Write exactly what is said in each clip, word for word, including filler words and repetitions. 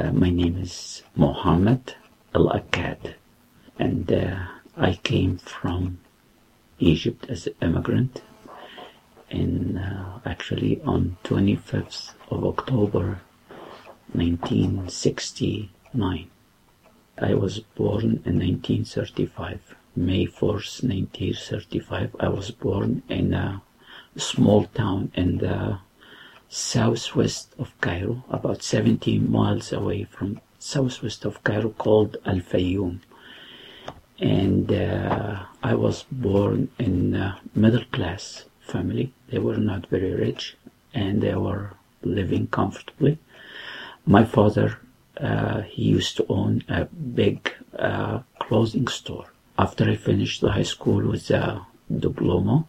Uh, my name is Mohammed Al-Akkad, and uh, I came from Egypt as an immigrant in uh, actually on twenty-fifth of October nineteen sixty-nine. I was born in nineteen thirty-five. May fourth, nineteen thirty-five. I was born in a small town in the southwest of Cairo, about seventeen miles away from southwest of Cairo, called Al Fayoum. And uh, I was born in a middle class family. They were not very rich, and they were living comfortably. My father, uh, he used to own a big uh, clothing store. After I finished the high school with a diploma,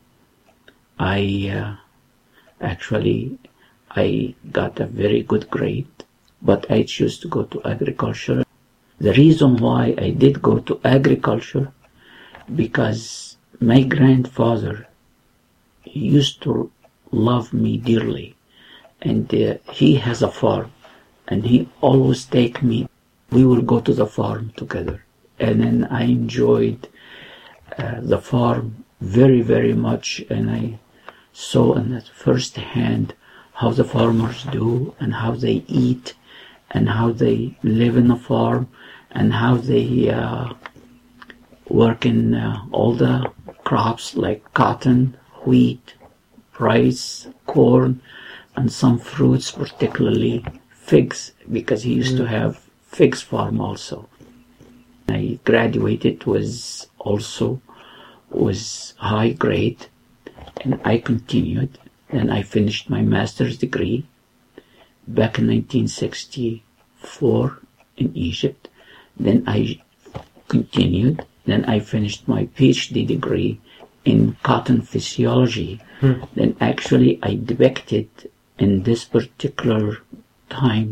I uh, actually I got a very good grade, but I chose to go to agriculture. The reason why I did go to agriculture, because my grandfather used to love me dearly, and uh, he has a farm, and he always take me. We will go to the farm together, and then I enjoyed uh, the farm very, very much, and I saw in that first hand how the farmers do, and how they eat, and how they live in the farm, and how they uh, work in uh, all the crops like cotton, wheat, rice, corn, and some fruits, particularly figs, because he used mm. to have figs farm also. I graduated with also with high grade, and I continued. And I finished my master's degree back in nineteen sixty-four in Egypt. Then I continued. Then I finished my PhD degree in cotton physiology. Hmm. Then actually I depicted in this particular time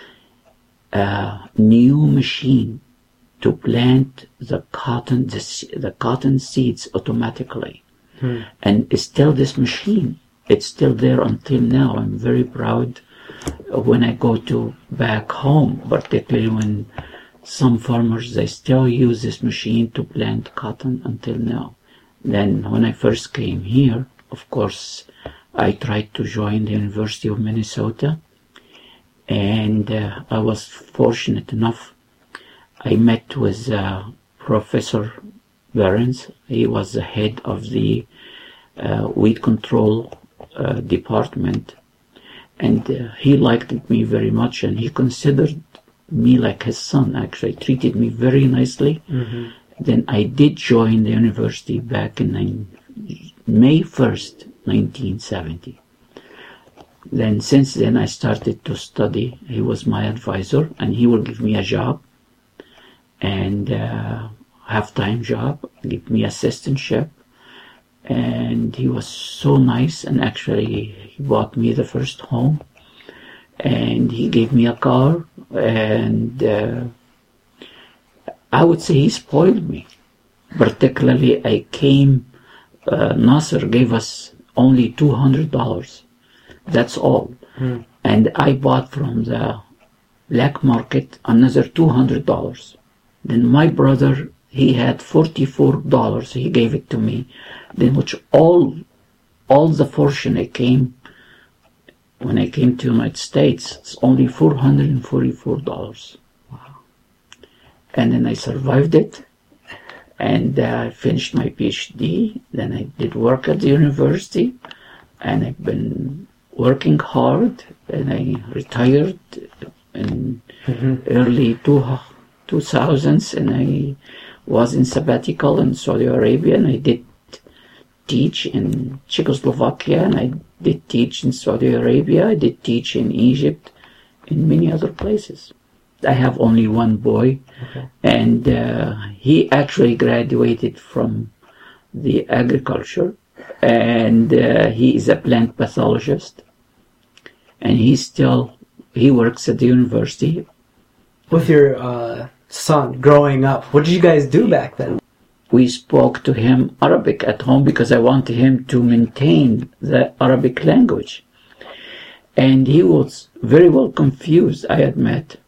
a new machine to plant the cotton, the, the cotton seeds automatically. Hmm. And still this machine, it's still there until now. I'm very proud when I go to back home, particularly when some farmers, they still use this machine to plant cotton until now. Then when I first came here, of course, I tried to join the University of Minnesota, and uh, I was fortunate enough. I met with uh, Professor Behrens. He was the head of the uh, weed control Uh, department, and uh, he liked me very much, and he considered me like his son, actually treated me very nicely. Mm-hmm. Then I did join the university back in May first, nineteen seventy. Then since then I started to study. He was my advisor, and he will give me a job, and uh, half-time job, give me assistantship. And he was so nice, and actually he bought me the first home, and he gave me a car, and uh, I would say he spoiled me. Particularly I came, uh, Nasser gave us only two hundred dollars, that's all. Hmm. And I bought from the black market another two hundred dollars. Then my brother, he had forty-four dollars, he gave it to me. Then which all all the fortune I came, when I came to the United States, it's only four hundred forty-four dollars. Wow. And then I survived it, and uh, I finished my PhD. Then I did work at the university, and I've been working hard, and I retired in mm-hmm. early two thousands, and I was in sabbatical in Saudi Arabia, and I did teach in Czechoslovakia, and I did teach in Saudi Arabia, I did teach in Egypt, in many other places. I have only one boy, okay. and uh, he actually graduated from the agriculture, and uh, he is a plant pathologist, and he still, he works at the university. With your uh, son growing up, what did you guys do back then? We spoke to him Arabic at home because I wanted him to maintain the Arabic language. And he was very well confused, I admit.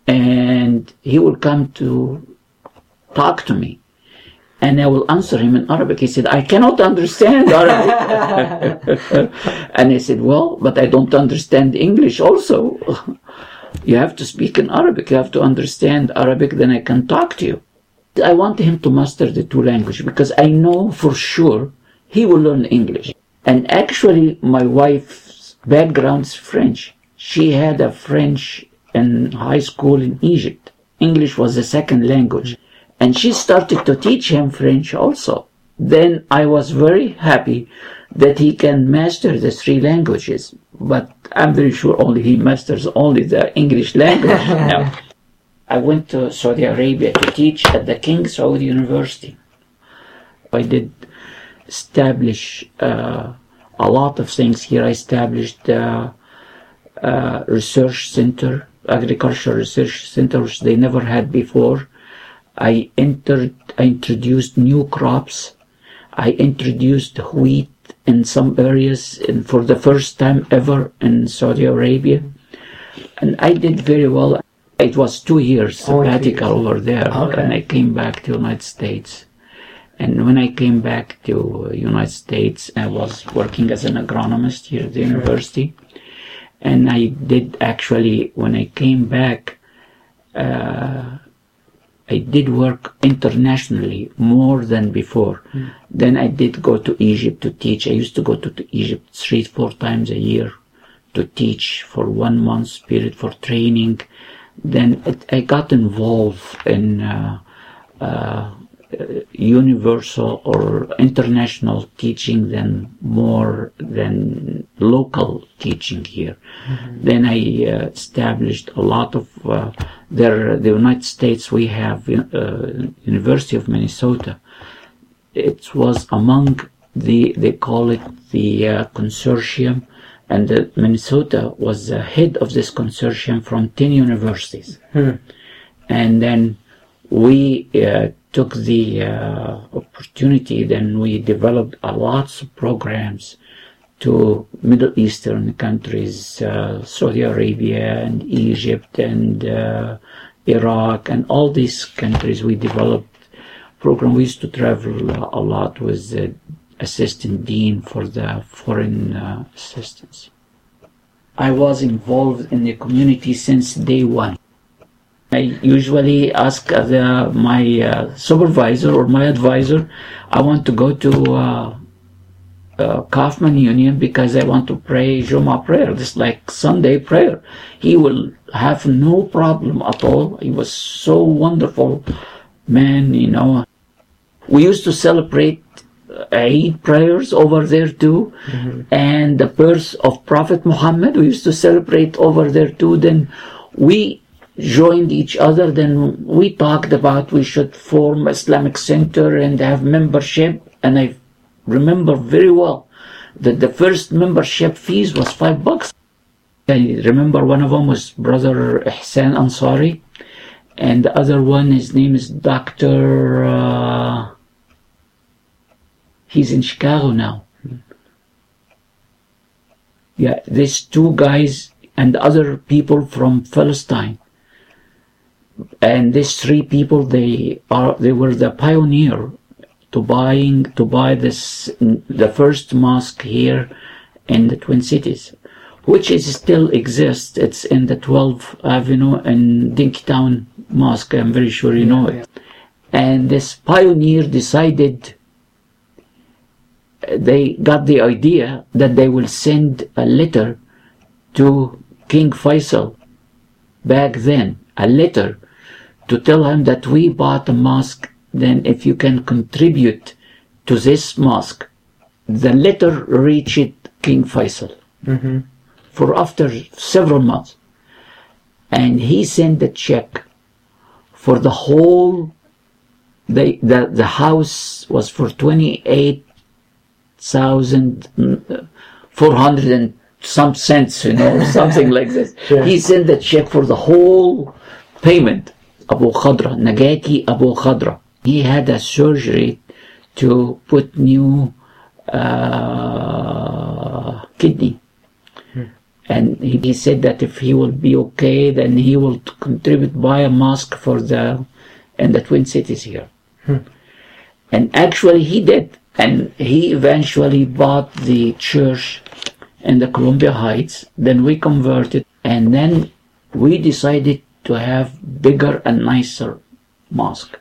and he will come to talk to me. And I will answer him in Arabic. He said, I cannot understand Arabic. And I said, well, but I don't understand English also. You have to speak in Arabic. You have to understand Arabic, then I can talk to you. I want him to master the two languages because I know for sure he will learn English. And actually, my wife's background is French. She had a French in high school in Egypt. English was the second language. And she started to teach him French also. Then I was very happy that he can master the three languages. But I'm very sure only he masters only the English language now. I went to Saudi Arabia to teach at the King Saud University. I did establish uh, a lot of things here. I established a uh, uh, research center, agricultural research center, which they never had before. I entered, I introduced new crops. I introduced wheat in some areas and for the first time ever in Saudi Arabia. And I did very well. It was two years sabbatical over there. Okay. And I came back to the United States. And when I came back to the United States, I was working as an agronomist here at the university. And I did actually, when I came back, uh, I did work internationally more than before. Mm. Then I did go to Egypt to teach. I used to go to, to Egypt three, four times a year to teach for one month period for training. Then it, I got involved in uh, uh, universal or international teaching than more than local teaching here. Mm-hmm. Then I uh, established a lot of uh, there. The United States, we have uh, University of Minnesota. It was among the they call it the uh, consortium, and uh, Minnesota was the head of this consortium from ten universities. Mm. And then we uh, took the uh, opportunity, then we developed a lots of programs to Middle Eastern countries, uh, Saudi Arabia and Egypt and uh, Iraq and all these countries. We developed program. We used to travel a lot with the assistant dean for the foreign uh, assistance. I was involved in the community since day one. I usually ask the, my uh, supervisor or my advisor, I want to go to uh, uh, Kaufman Union because I want to pray Jumu'ah prayer, just like Sunday prayer. He will have no problem at all. He was so wonderful man, you know. We used to celebrate Eid prayers over there too, mm-hmm. and the birth of Prophet Muhammad we used to celebrate over there too. Then we joined each other, then we talked about we should form Islamic Center and have membership. And I remember very well that the first membership fees was five bucks. I remember one of them was Brother Ihsan Ansari, and the other one, his name is Doctor Uh, he's in Chicago now. Yeah, these two guys and other people from Palestine. And these three people, they are they were the pioneer to buying to buy this the first mosque here in the Twin Cities, which is still exists. It's in the twelfth Avenue in Dinkytown Mosque. I'm very sure you know it. And this pioneer decided, they got the idea that they will send a letter to King Faisal back then, a letter to tell him that we bought a mosque, then if you can contribute to this mosque. The letter reached King Faisal mm-hmm. for after several months. And he sent a check for the whole, the, the, the house was for twenty-eight thousand four hundred and some cents, you know, something like this. Sure. He sent the check for the whole payment. Abu Khadra, Nagati Abu Khadra. He had a surgery to put new uh, kidney. Hmm. And he, he said that if he will be okay, then he will contribute buy a mosque for the in the Twin Cities here. Hmm. And actually he did. And he eventually bought the church in the Columbia Heights. Then we converted, and then we decided to have bigger and nicer mosque.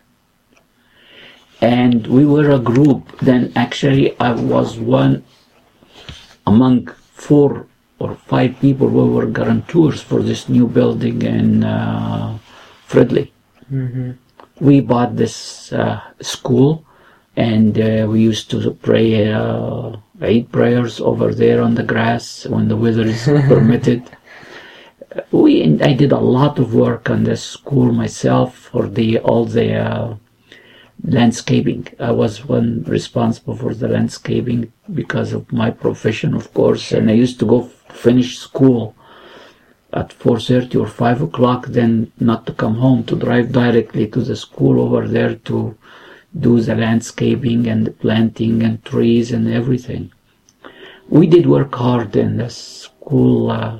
And we were a group. Then actually I was one among four or five people who were guarantors for this new building in uh, Fridley. Mm-hmm. We bought this uh, school, and uh, we used to pray uh, Eid prayers over there on the grass when the weather is permitted. We I did a lot of work on this school myself for the all the uh, landscaping. I was one responsible for the landscaping because of my profession, of course. And I used to go finish school at four thirty or five o'clock, then not to come home, to drive directly to the school over there to do the landscaping and the planting and trees and everything. We did work hard in the school. Uh,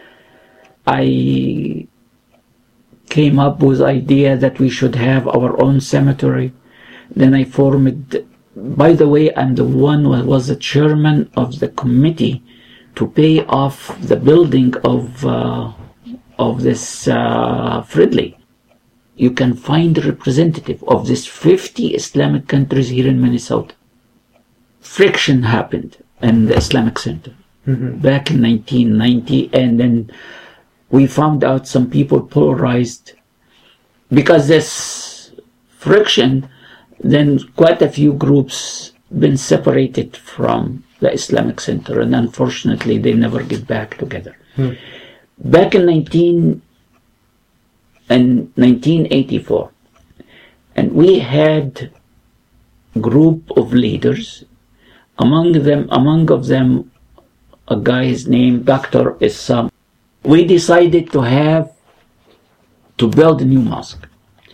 I came up with the idea that we should have our own cemetery. Then I formed, by the way, I'm the one who was the chairman of the committee to pay off the building of uh, of this uh, Fridley. You can find a representative of these fifty Islamic countries here in Minnesota. Friction happened in the Islamic Center mm-hmm. back in nineteen ninety, and then we found out some people polarized because this friction. Then quite a few groups been separated from the Islamic Center, and unfortunately they never get back together. Hmm. Back in nineteen in nineteen eighty-four, and we had a group of leaders. Among them, among of them, a guy is named Doctor Issam. We decided to have to build a new mosque.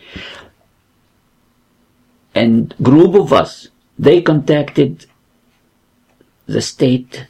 And group of us, they contacted the state,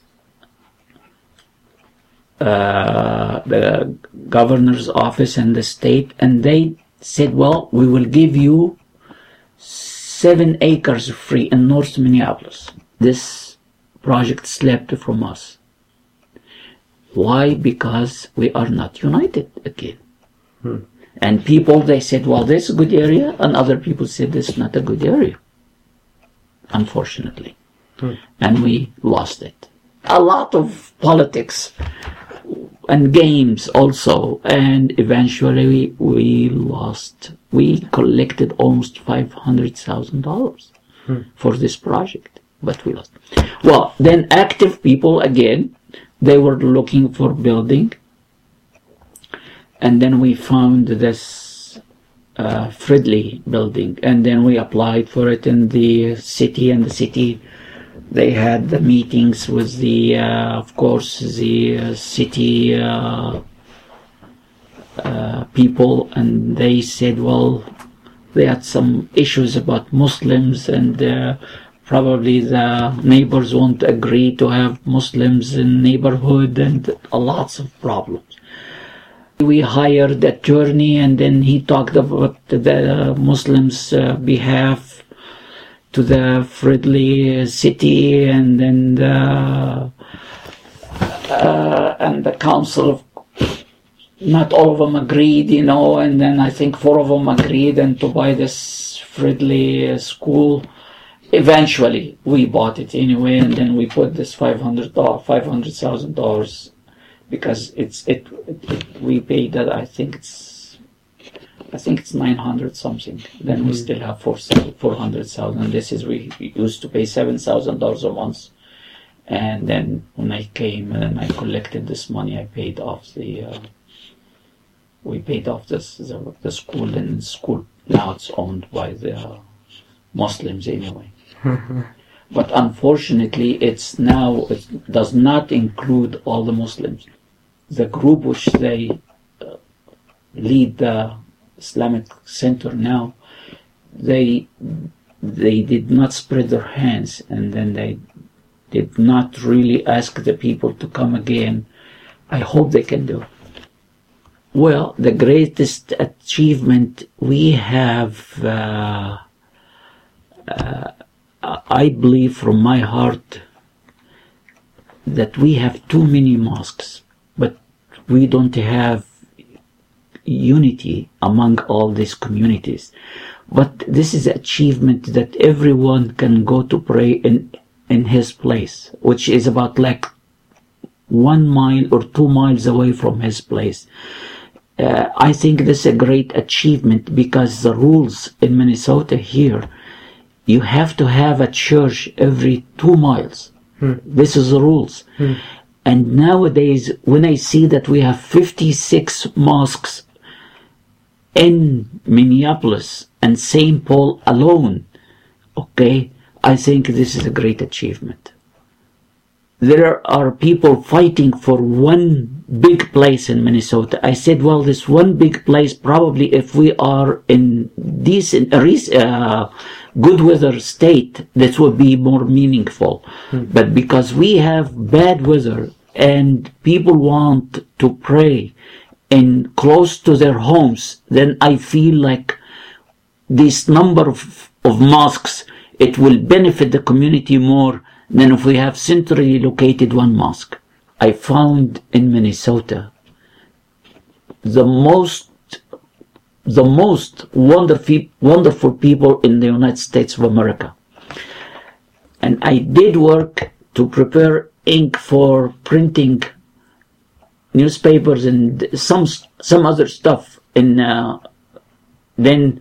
uh, the governor's office and the state, and they said, well, we will give you seven acres free in North Minneapolis. This project slipped from us. Why? Because we are not united again. Hmm. And people, they said, well, this is a good area, and other people said this is not a good area, unfortunately. Hmm. And we lost it. A lot of politics and games also, and eventually we, we lost. We collected almost five hundred thousand dollars hmm. for this project, but we lost. Well, then active people, again, they were looking for building. And then we found this uh, Fridley building, and then we applied for it in the city, and the city, they had the meetings with the, uh, of course, the uh, city uh, uh, people, and they said, well, they had some issues about Muslims, and uh, probably the neighbors won't agree to have Muslims in neighborhood, and lots of problems. We hired an attorney, and then he talked about the Muslims' uh, behalf to the Fridley city, and then the, uh, and the council of, not all of them agreed, you know, and then I think four of them agreed and to buy this Fridley school. Eventually, we bought it anyway, and then we put this five hundred dollars, five hundred thousand dollars. Because it's it, it, it we paid that I think it's I think it's nine hundred something. Then mm-hmm. we still have four four hundred thousand. This is we used to pay seven thousand dollars a month, and then when I came and I collected this money, I paid off the uh, we paid off this the, the school, and the school now it's owned by the Muslims anyway. But unfortunately, it's now it does not include all the Muslims. The group which they uh, lead the Islamic Center now, they they did not spread their hands, and then they did not really ask the people to come again I hope they can do. Well, the greatest achievement we have, uh, uh, I believe from my heart, that we have too many mosques, but we don't have unity among all these communities. But this is an achievement that everyone can go to pray in, in his place, which is about like one mile or two miles away from his place. Uh, I think this is a great achievement because the rules in Minnesota here, you have to have a church every two miles. Hmm. This is the rules. Hmm. And nowadays, when I see that we have fifty-six mosques in Minneapolis and Saint Paul alone, okay, I think this is a great achievement. There are people fighting for one big place in Minnesota. I said, well, this one big place, probably if we are in decent, uh, good weather state, this would be more meaningful. Hmm. But because we have bad weather and people want to pray in close to their homes, then I feel like this number of, of mosques, it will benefit the community more than if we have centrally located one mosque. I found in Minnesota the most the most wonderful wonderful people in the United States of America. And I did work to prepare ink for printing newspapers and some some other stuff. And uh, then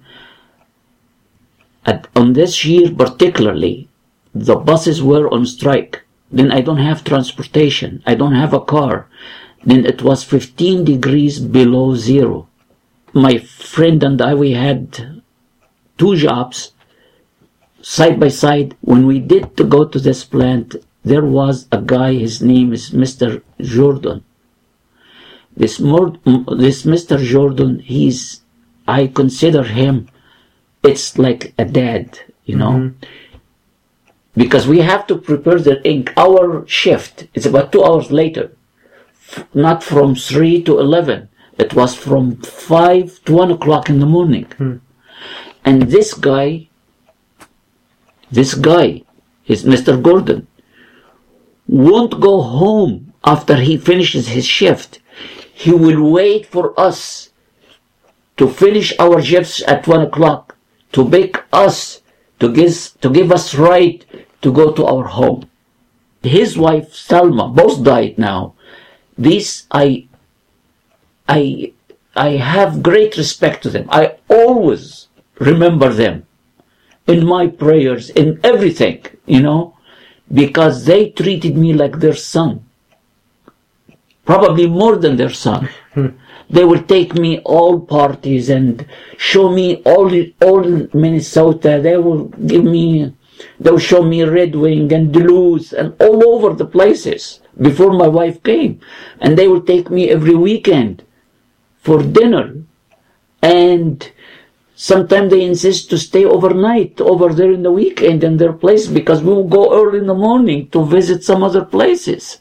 at, on this year particularly, the buses were on strike. Then I don't have transportation. I don't have a car. Then it was fifteen degrees below zero. My friend and I, we had two jobs side by side. When we did to go to this plant, there was a guy, his name is Mister Jordan. This, more, this Mister Jordan, he's, I consider him, it's like a dad, you know. Mm-hmm. Because we have to prepare the ink. Our shift is about two hours later. F- not from three to eleven. It was from five to one o'clock in the morning. Hmm. And this guy, this guy, is Mister Gordon, won't go home after he finishes his shift. He will wait for us to finish our shifts at one o'clock, to bake us, to give, to give us right to go to our home. His wife, Salma, both died now. These, I, I, I have great respect to them. I always remember them in my prayers, in everything, you know, because they treated me like their son. Probably more than their son. They will take me all parties and show me all, all Minnesota. They will give me, they will show me Red Wing and Duluth and all over the places before my wife came. And they will take me every weekend for dinner. And sometimes they insist to stay overnight over there in the weekend in their place because we will go early in the morning to visit some other places.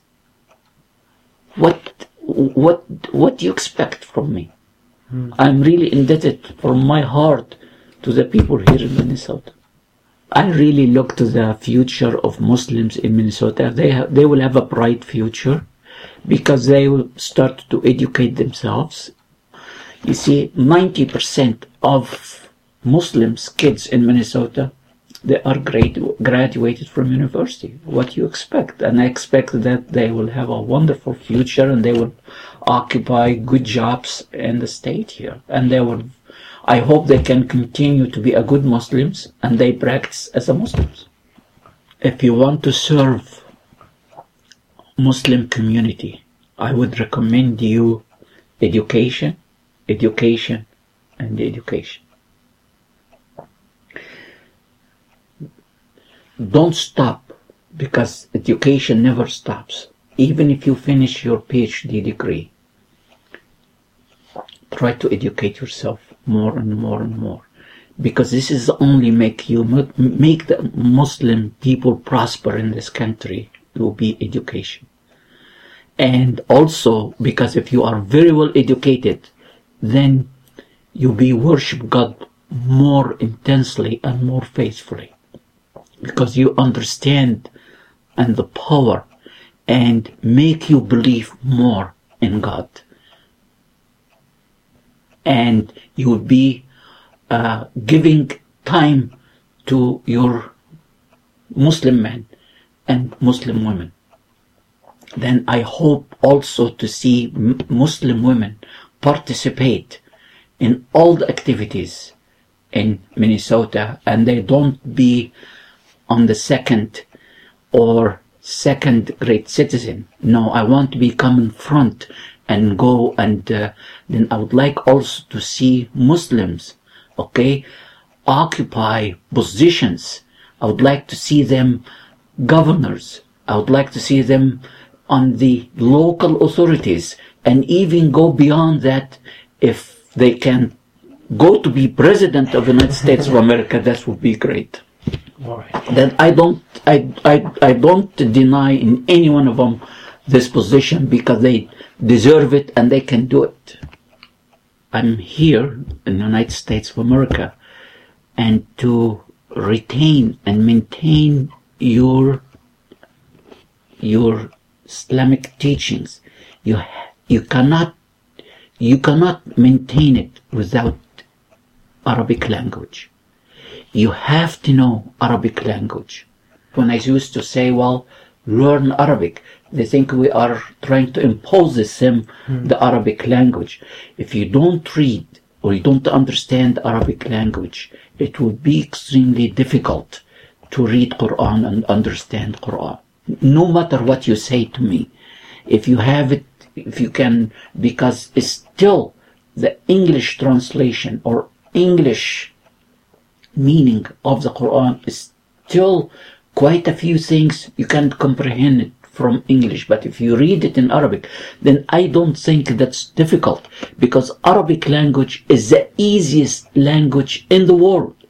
What, what, what do you expect from me? Hmm. I'm really indebted from my heart to the people here in Minnesota. I really look to the future of Muslims in Minnesota. They have, they will have a bright future because they will start to educate themselves. You see, ninety percent of Muslims kids in Minnesota, they are grad- graduated from university. What do you expect? And I expect that they will have a wonderful future and they will occupy good jobs in the state here. And they will, I hope they can continue to be a good Muslims and they practice as a Muslims. If you want to serve Muslim community, I would recommend you education, education, and education. Don't stop, because education never stops. Even if you finish your PhD degree, try to educate yourself more and more and more, because this is only make you make the Muslim people prosper in this country. It will be education. And also because if you are very well educated, then you be worship God more intensely and more faithfully, because you understand and the power and make you believe more in God. And you will be uh, giving time to your Muslim men and Muslim women. Then I hope also to see m- Muslim women participate in all the activities in Minnesota, and they don't be on the second or second grade citizen. No, I want to be come in front and go, and uh, then I would like also to see Muslims, okay, occupy positions. I would like to see them governors. I would like to see them on the local authorities, and even go beyond that. If they can go to be president of the United States of America, that would be great. All right. Then I don't, I, I, I don't deny in any one of them this position, because they deserve it and they can do it. I'm here in the United States of America, and to retain and maintain your your Islamic teachings, you you cannot you cannot maintain it without Arabic language. You have to know Arabic language. When I used to say, well, learn Arabic, they think we are trying to impose them mm. the Arabic language. If you don't read or you don't understand Arabic language, it will be extremely difficult to read Quran and understand Quran. No matter what you say to me, if you have it, if you can, because it's still the English translation or English meaning of the Quran is still quite a few things you can't comprehend it from English. But if you read it in Arabic, then I don't think that's difficult, because Arabic language is the easiest language in the world.